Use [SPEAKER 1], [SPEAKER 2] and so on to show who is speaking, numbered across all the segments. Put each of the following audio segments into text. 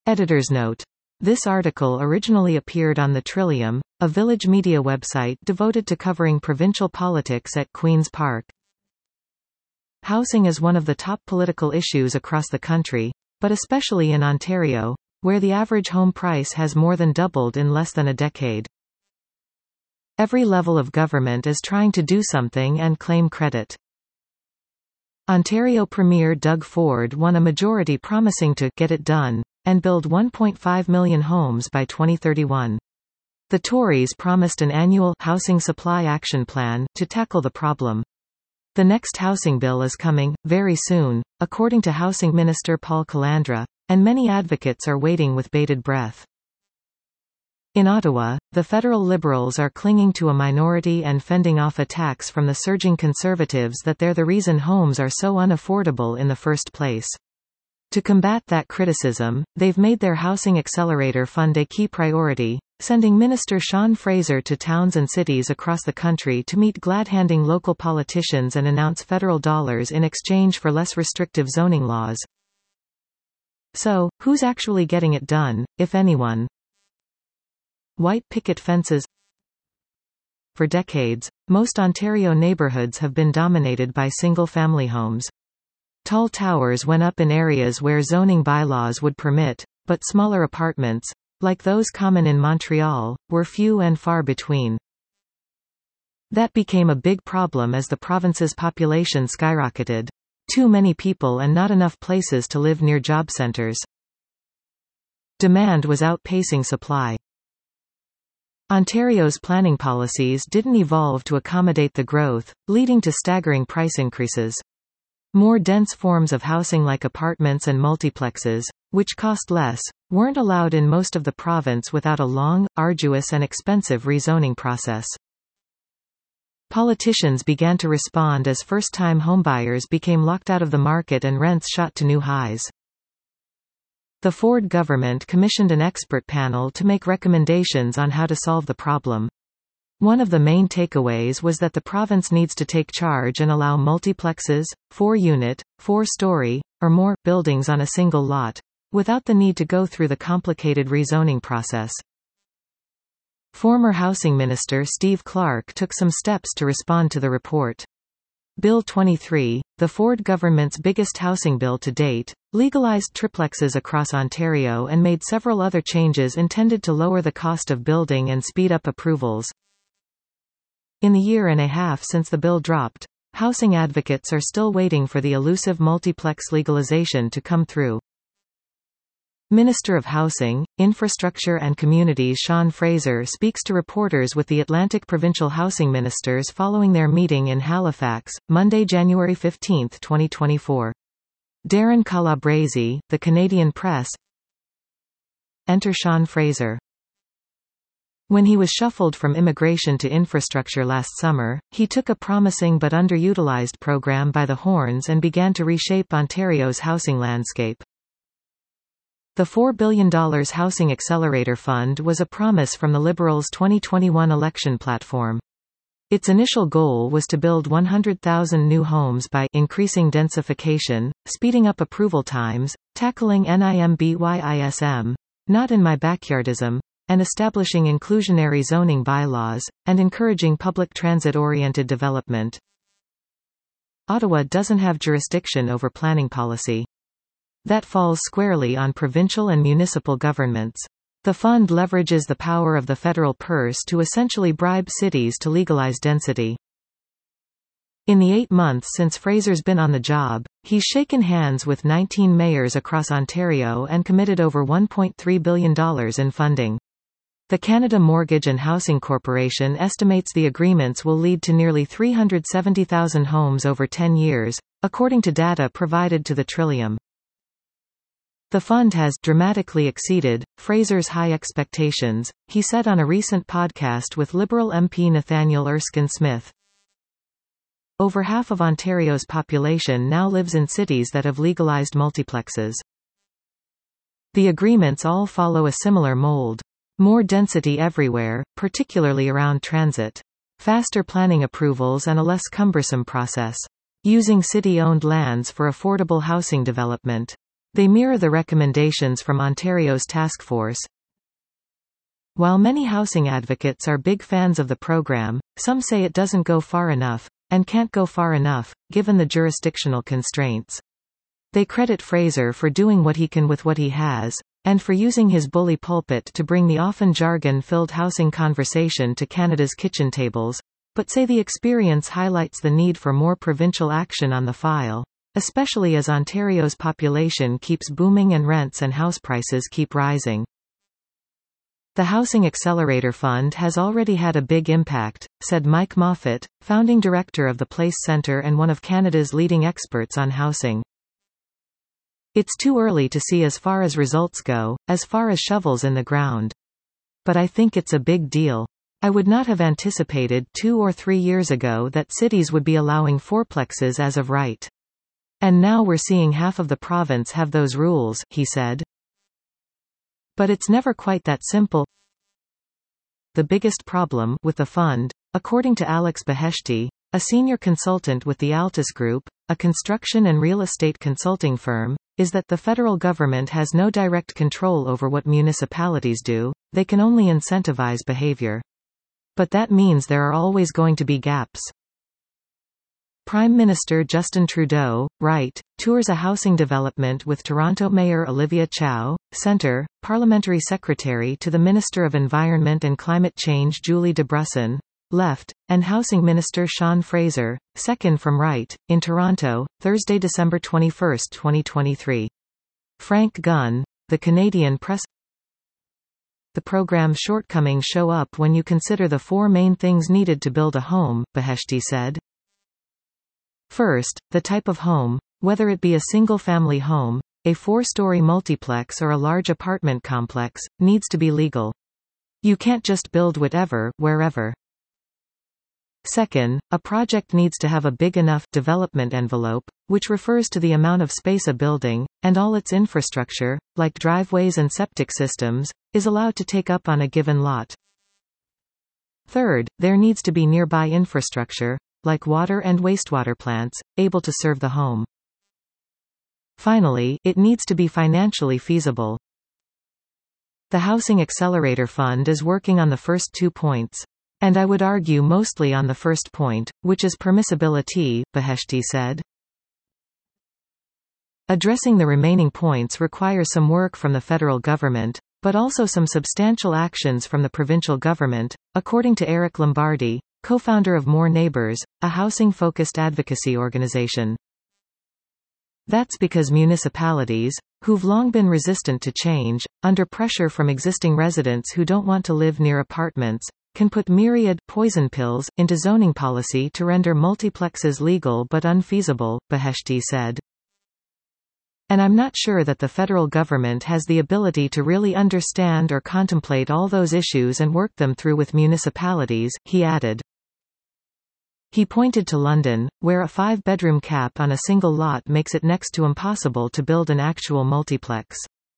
[SPEAKER 1] Editor's note. This article originally appeared on The Trillium, a village media website devoted to covering provincial politics at Queen's Park. Housing is one of the top political issues across the country, but especially in Ontario, where the average home price has more than doubled in less than a decade. Every level of government is trying to do something and claim credit. Ontario Premier Doug Ford won a majority promising to get it done and build 1.5 million homes by 2031. The Tories promised an annual housing supply action plan to tackle the problem. The next housing bill is coming very soon, according to Housing Minister Paul Calandra, and many advocates are waiting with bated breath. In Ottawa, the federal Liberals are clinging to a minority and fending off attacks from the surging Conservatives that they're the reason homes are so unaffordable in the first place. To combat that criticism, they've made their Housing Accelerator Fund a key priority, sending Minister Sean Fraser to towns and cities across the country to meet glad-handing local politicians and announce federal dollars in exchange for less restrictive zoning laws. So, who's actually getting it done, if anyone? White picket fences. For decades, most Ontario neighbourhoods have been dominated by single-family homes. Tall towers went up in areas where zoning bylaws would permit, but smaller apartments, like those common in Montreal, were few and far between. That became a big problem as the province's population skyrocketed. Too many people and not enough places to live near job centres. Demand was outpacing supply. Ontario's planning policies didn't evolve to accommodate the growth, leading to staggering price increases. More dense forms of housing like apartments and multiplexes, which cost less, weren't allowed in most of the province without a long, arduous and expensive rezoning process. Politicians began to respond as first-time homebuyers became locked out of the market and rents shot to new highs. The Ford government commissioned an expert panel to make recommendations on how to solve the problem. One of the main takeaways was that the province needs to take charge and allow multiplexes, 4-unit, 4-story, or more, buildings on a single lot, without the need to go through the complicated rezoning process. Former Housing Minister Steve Clark took some steps to respond to the report. Bill 23, the Ford government's biggest housing bill to date, legalized triplexes across Ontario and made several other changes intended to lower the cost of building and speed up approvals. In the year and a half since the bill dropped, housing advocates are still waiting for the elusive multiplex legalization to come through. Minister of Housing, Infrastructure and Communities Sean Fraser speaks to reporters with the Atlantic Provincial Housing Ministers following their meeting in Halifax, Monday, January 15, 2024. Darren Calabrese, The Canadian Press. Enter Sean Fraser. When he was shuffled from immigration to infrastructure last summer, he took a promising but underutilized program by the horns and began to reshape Ontario's housing landscape. The $4 billion Housing Accelerator Fund was a promise from the Liberals' 2021 election platform. Its initial goal was to build 100,000 new homes by increasing densification, speeding up approval times, tackling NIMBYISM, not in my backyardism, and establishing inclusionary zoning bylaws, and encouraging public transit-oriented development. Ottawa doesn't have jurisdiction over planning policy. That falls squarely on provincial and municipal governments. The fund leverages the power of the federal purse to essentially bribe cities to legalize density. In the 8 months since Fraser's been on the job, he's shaken hands with 19 mayors across Ontario and committed over $1.3 billion in funding. The Canada Mortgage and Housing Corporation estimates the agreements will lead to nearly 370,000 homes over 10 years, according to data provided to the Trillium. The fund has dramatically exceeded Fraser's high expectations, he said on a recent podcast with Liberal MP Nathaniel Erskine Smith. Over half of Ontario's population now lives in cities that have legalized multiplexes. The agreements all follow a similar mold. More density everywhere, particularly around transit. Faster planning approvals and a less cumbersome process. Using city-owned lands for affordable housing development. They mirror the recommendations from Ontario's task force. While many housing advocates are big fans of the program, some say it doesn't go far enough, and can't go far enough, given the jurisdictional constraints. They credit Fraser for doing what he can with what he has, and for using his bully pulpit to bring the often jargon-filled housing conversation to Canada's kitchen tables, but say the experience highlights the need for more provincial action on the file, especially as Ontario's population keeps booming and rents and house prices keep rising. The Housing Accelerator Fund has already had a big impact, said Mike Moffat, founding director of the Place Centre and one of Canada's leading experts on housing. It's too early to see as far as results go, as far as shovels in the ground. But I think it's a big deal. I would not have anticipated 2 or 3 years ago that cities would be allowing fourplexes as of right. And now we're seeing half of the province have those rules, he said. But it's never quite that simple. The biggest problem with the fund, according to Alex Beheshti, a senior consultant with the Altus Group, a construction and real estate consulting firm, is that the federal government has no direct control over what municipalities do, they can only incentivize behavior. But that means there are always going to be gaps. Prime Minister Justin Trudeau, right, tours a housing development with Toronto Mayor Olivia Chow, Centre, Parliamentary Secretary to the Minister of Environment and Climate Change Julie DeBrusson, Left, and Housing Minister Sean Fraser, second from right, in Toronto, Thursday, December 21, 2023. Frank Gunn, The Canadian Press. The program's shortcomings show up when you consider the 4 main things needed to build a home, Beheshti said. First, the type of home, whether it be a single-family home, a 4-story multiplex or a large apartment complex, needs to be legal. You can't just build whatever, wherever. Second, a project needs to have a big enough development envelope, which refers to the amount of space a building, and all its infrastructure, like driveways and septic systems, is allowed to take up on a given lot. Third, there needs to be nearby infrastructure, like water and wastewater plants, able to serve the home. Finally, it needs to be financially feasible. The Housing Accelerator Fund is working on the first 2 points. And I would argue mostly on the first point, which is permissibility, Beheshti said. Addressing the remaining points requires some work from the federal government, but also some substantial actions from the provincial government, according to Eric Lombardi, co-founder of More Neighbours, a housing-focused advocacy organization. That's because municipalities, who've long been resistant to change, under pressure from existing residents who don't want to live near apartments, can put myriad poison pills into zoning policy to render multiplexes legal but unfeasible, Beheshti said. And I'm not sure that the federal government has the ability to really understand or contemplate all those issues and work them through with municipalities, he added. He pointed to London, where a 5-bedroom cap on a single lot makes it next to impossible to build an actual multiplex.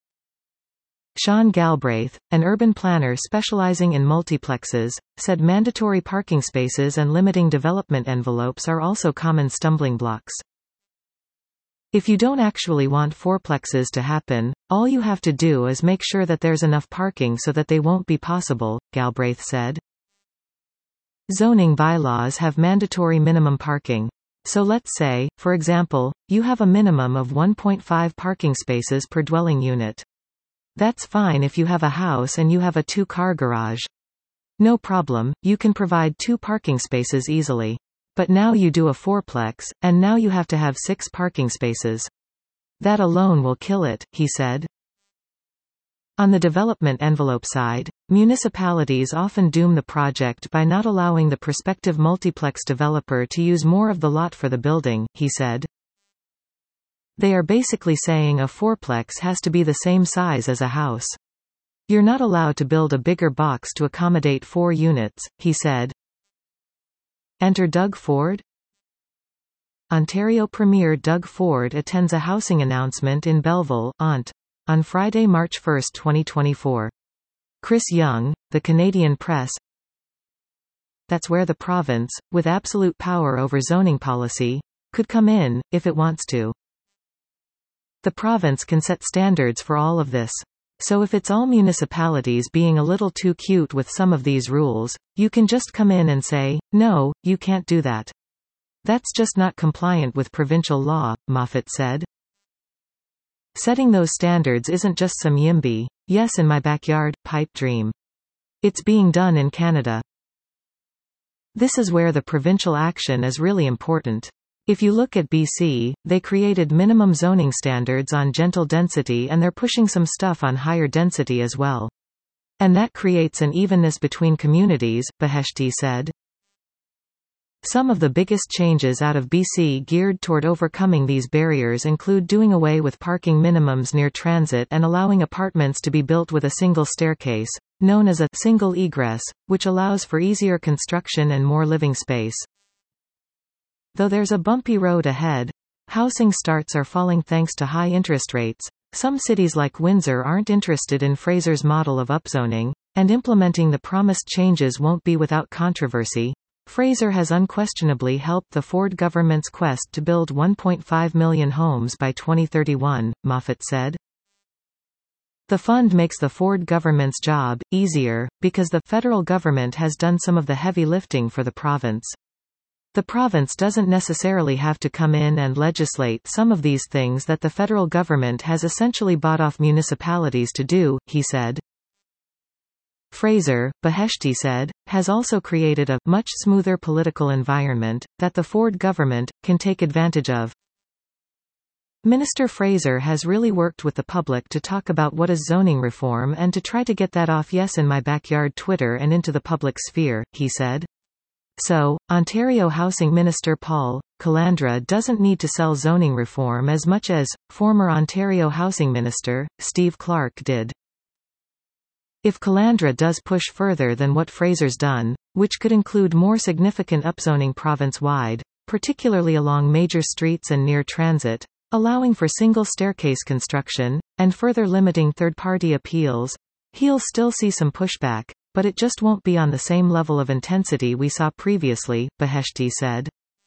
[SPEAKER 1] Sean Galbraith, an urban planner specializing in multiplexes, said mandatory parking spaces and limiting development envelopes are also common stumbling blocks. If you don't actually want fourplexes to happen, all you have to do is make sure that there's enough parking so that they won't be possible, Galbraith said. Zoning bylaws have mandatory minimum parking. So let's say, for example, you have a minimum of 1.5 parking spaces per dwelling unit. That's fine if you have a house and you have a 2-car garage. No problem, you can provide 2 parking spaces easily. But now you do a fourplex, and now you have to have 6 parking spaces. That alone will kill it, he said. On the development envelope side, municipalities often doom the project by not allowing the prospective multiplex developer to use more of the lot for the building, he said. They are basically saying a fourplex has to be the same size as a house. You're not allowed to build a bigger box to accommodate 4 units, he said. Enter Doug Ford? Ontario Premier Doug Ford attends a housing announcement in Belleville, ONT, on Friday, March 1, 2024. Chris Young, The Canadian Press. That's where the province, with absolute power over zoning policy, could come in, if it wants to. The province can set standards for all of this. So if it's all municipalities being a little too cute with some of these rules, you can just come in and say, no, you can't do that. That's just not compliant with provincial law, Moffat said. Setting those standards isn't just some YIMBY, yes in my backyard, pipe dream. It's being done in Canada. This is where the provincial action is really important. If you look at BC, they created minimum zoning standards on gentle density and they're pushing some stuff on higher density as well. And that creates an evenness between communities, Beheshti said. Some of the biggest changes out of BC geared toward overcoming these barriers include doing away with parking minimums near transit and allowing apartments to be built with a single staircase, known as a single egress, which allows for easier construction and more living space. Though there's a bumpy road ahead, housing starts are falling thanks to high interest rates. Some cities like Windsor aren't interested in Fraser's model of upzoning, and implementing the promised changes won't be without controversy. Fraser has unquestionably helped the Ford government's quest to build 1.5 million homes by 2031, Moffat said. The fund makes the Ford government's job easier, because the federal government has done some of the heavy lifting for the province. The province doesn't necessarily have to come in and legislate some of these things that the federal government has essentially bought off municipalities to do, he said. Fraser, Beheshti said, has also created a much smoother political environment that the Ford government can take advantage of. Minister Fraser has really worked with the public to talk about what is zoning reform and to try to get that off Yes in My Backyard Twitter and into the public sphere, he said. So, Ontario Housing Minister Paul Calandra doesn't need to sell zoning reform as much as former Ontario Housing Minister Steve Clark did. If Calandra does push further than what Fraser's done, which could include more significant upzoning province-wide, particularly along major streets and near transit, allowing for single staircase construction, and further limiting third-party appeals, he'll still see some pushback, but it just won't be on the same level of intensity we saw previously, Beheshti said.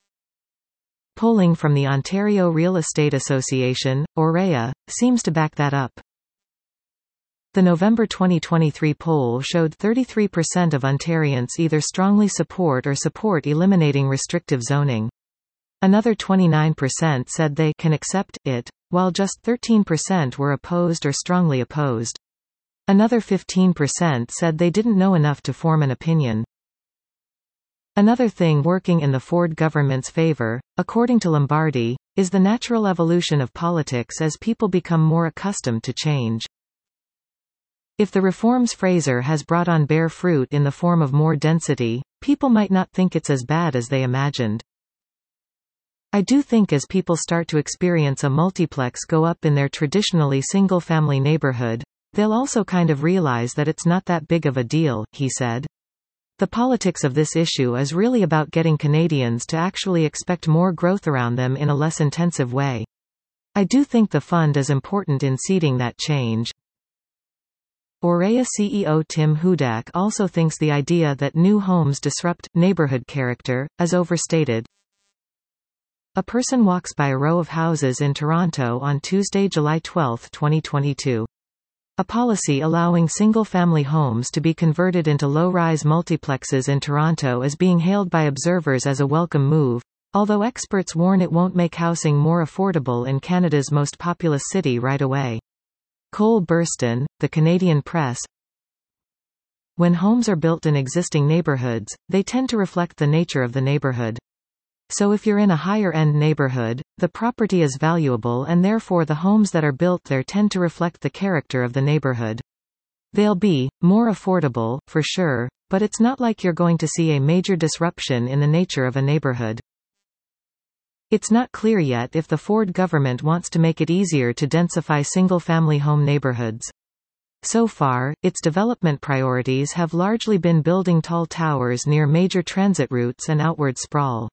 [SPEAKER 1] Polling from the Ontario Real Estate Association, OREA, seems to back that up. The November 2023 poll showed 33% of Ontarians either strongly support or support eliminating restrictive zoning. Another 29% said they can accept it, while just 13% were opposed or strongly opposed. Another 15% said they didn't know enough to form an opinion. Another thing working in the Ford government's favor, according to Lombardi, is the natural evolution of politics as people become more accustomed to change. If the reforms Fraser has brought on bear fruit in the form of more density, people might not think it's as bad as they imagined. I do think as people start to experience a multiplex go up in their traditionally single-family neighborhood, they'll also kind of realize that it's not that big of a deal, he said. The politics of this issue is really about getting Canadians to actually expect more growth around them in a less intensive way. I do think the fund is important in seeding that change. OREA CEO Tim Hudak also thinks the idea that new homes disrupt neighborhood character is overstated. A person walks by a row of houses in Toronto on Tuesday, July 12, 2022. A policy allowing single-family homes to be converted into low-rise multiplexes in Toronto is being hailed by observers as a welcome move, although experts warn it won't make housing more affordable in Canada's most populous city right away. Cole Burston, The Canadian Press. When homes are built in existing neighborhoods, they tend to reflect the nature of the neighborhood. So if you're in a higher-end neighborhood, the property is valuable and therefore the homes that are built there tend to reflect the character of the neighborhood. They'll be more affordable, for sure, but it's not like you're going to see a major disruption in the nature of a neighborhood. It's not clear yet if the Ford government wants to make it easier to densify single-family home neighborhoods. So far, its development priorities have largely been building tall towers near major transit routes and outward sprawl.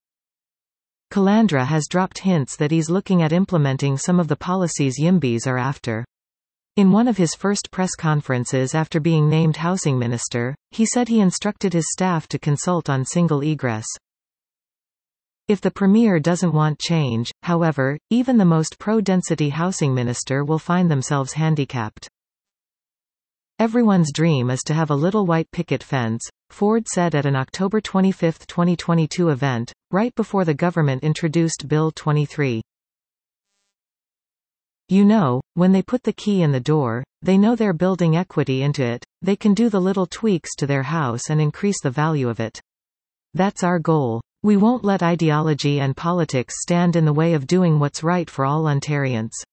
[SPEAKER 1] Calandra has dropped hints that he's looking at implementing some of the policies YIMBYs are after. In one of his first press conferences after being named housing minister, he said he instructed his staff to consult on single egress. If the Premier doesn't want change, however, even the most pro-density housing minister will find themselves handicapped. Everyone's dream is to have a little white picket fence, Ford said at an October 25, 2022 event, right before the government introduced Bill 23. You know, when they put the key in the door, they know they're building equity into it, they can do the little tweaks to their house and increase the value of it. That's our goal. We won't let ideology and politics stand in the way of doing what's right for all Ontarians.